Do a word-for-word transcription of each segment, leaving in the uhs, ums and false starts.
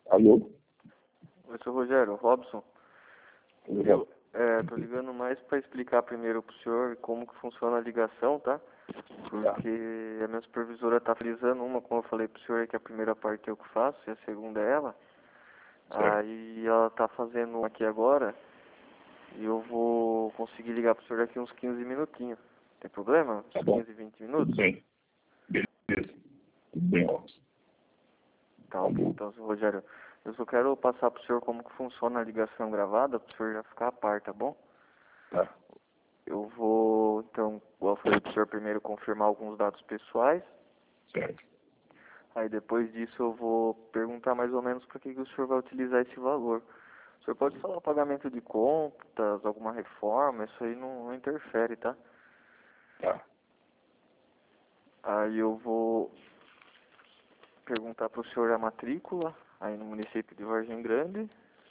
Alô? Oi, seu Rogério, Robson. Tudo Eu bom? é, tô ligando mais para explicar primeiro pro senhor como que funciona a ligação, tá? Tá. Porque a minha supervisora tá frisando uma, como eu falei pro senhor, que a primeira parte eu que faço e a segunda é ela. Certo. Aí ela tá fazendo uma aqui agora e eu vou conseguir ligar pro senhor daqui uns quinze minutinhos. Tem problema? Tá Uns bom. quinze, vinte Tudo minutos? bem. Beleza. Tudo bem, Robson. Tá ok, então, seu Rogério. Eu só quero passar pro senhor como que funciona a ligação gravada, pro senhor já ficar a par, tá bom? Tá. Eu vou, então, igual eu falei pro senhor, primeiro confirmar alguns dados pessoais. Certo. Aí depois disso eu vou perguntar mais ou menos para que, que o senhor vai utilizar esse valor. O senhor pode falar pagamento de contas, alguma reforma, isso aí não, não interfere, tá? Tá. Aí eu vou perguntar para o senhor a matrícula, aí no município de Vargem Grande.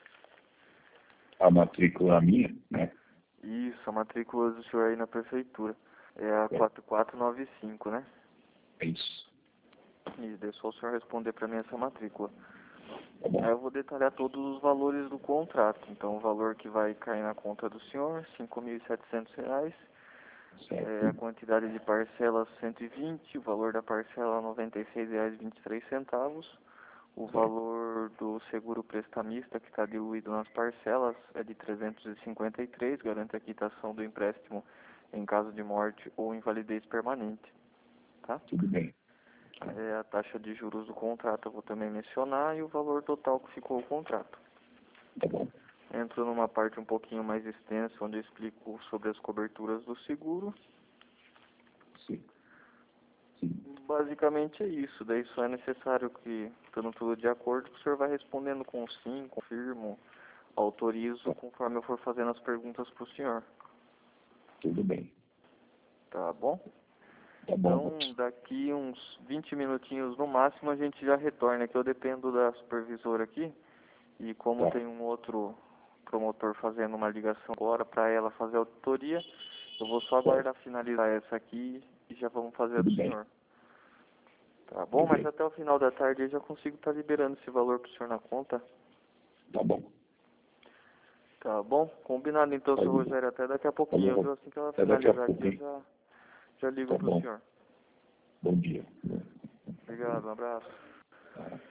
A matrícula minha, né? Isso, a matrícula do senhor aí na prefeitura. É a É. quatro quatro nove cinco, né? É isso. Isso, é só o senhor responder para mim essa matrícula. Tá bom. Aí eu vou detalhar todos os valores do contrato. Então, o valor que vai cair na conta do senhor, cinco mil e setecentos reais. É, a Certo. quantidade de parcelas, cento e vinte. O valor da parcela, noventa e seis reais e vinte e três centavos. O Certo. valor do seguro prestamista, que está diluído nas parcelas, é de trezentos e cinquenta e três. Garante a quitação do empréstimo em caso de morte ou invalidez permanente. Tá? Tudo bem. É, a taxa de juros do contrato eu vou também mencionar e o valor total que ficou o contrato. Tá bom. Entro numa parte um pouquinho mais extensa, onde eu explico sobre as coberturas do seguro. Sim. Sim. Basicamente é isso, daí só é necessário que, estando tudo de acordo, o senhor vai respondendo com sim, confirmo, autorizo, conforme eu for fazendo as perguntas para o senhor. Tudo bem. Tá bom? Tá bom, Então, Robson. daqui uns vinte minutinhos no máximo a gente já retorna, que eu dependo da supervisora aqui. E como Tá. tem um outro promotor fazendo uma ligação agora para ela fazer a auditoria, eu vou só Certo. aguardar finalizar essa aqui e já vamos fazer a do Tudo bem. senhor. Tá bom? Mas Perfeito. até o final da tarde eu já consigo estar liberando esse valor pro senhor na conta. Tá bom. Tá bom? Combinado então, seu Pode ir. Rogério. Até daqui a Tá bom, pouquinho, viu? Robson. Assim que ela Até daqui a finalizar pouco, aqui, eu hein? já, já ligo Tá pro bom. senhor. Bom dia. Obrigado, um abraço. Tá.